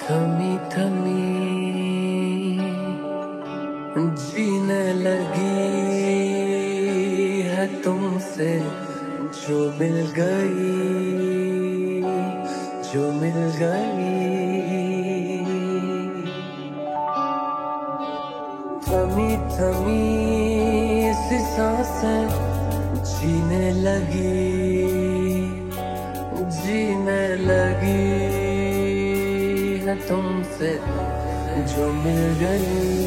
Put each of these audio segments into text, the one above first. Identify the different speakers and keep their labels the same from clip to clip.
Speaker 1: थमी थमी जीने लगी है तुमसे जो मिल गई, जो मिल गई। थमी थमी सी सांसें जीने लगी, जीने लगी है तुमसे जो मिल गई।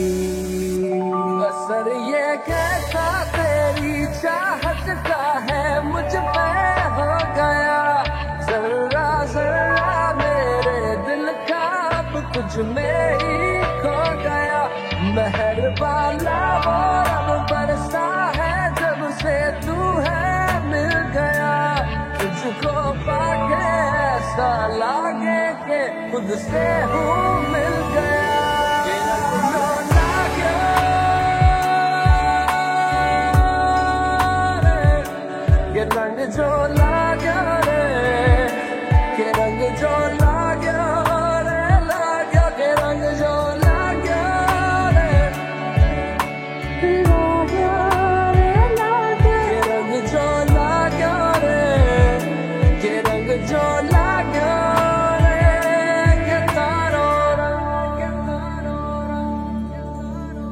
Speaker 1: असर ये कैसा तेरी चाहत का है मुझ पे हो गया, जरा जरा मेरे दिल का अब तुझ में ही खो गया। मेहरबाना वो रब बरसा है जब से तू है मिल गया। तुझको पाके ऐसा लागे के खुद से हूँ मिल गया। ये रंग जो लाग्या रे, के रंग जो लाग्या रे, लाग्या के रंग जो लाग्या रे, लाग्या रे, लाग्या के रंग जो लाग्या रे, के रंग जो लाग्या रे, के तारो रंग, के तारो रंग, के तारो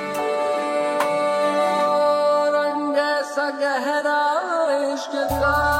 Speaker 1: रंग। गहरा इश्क का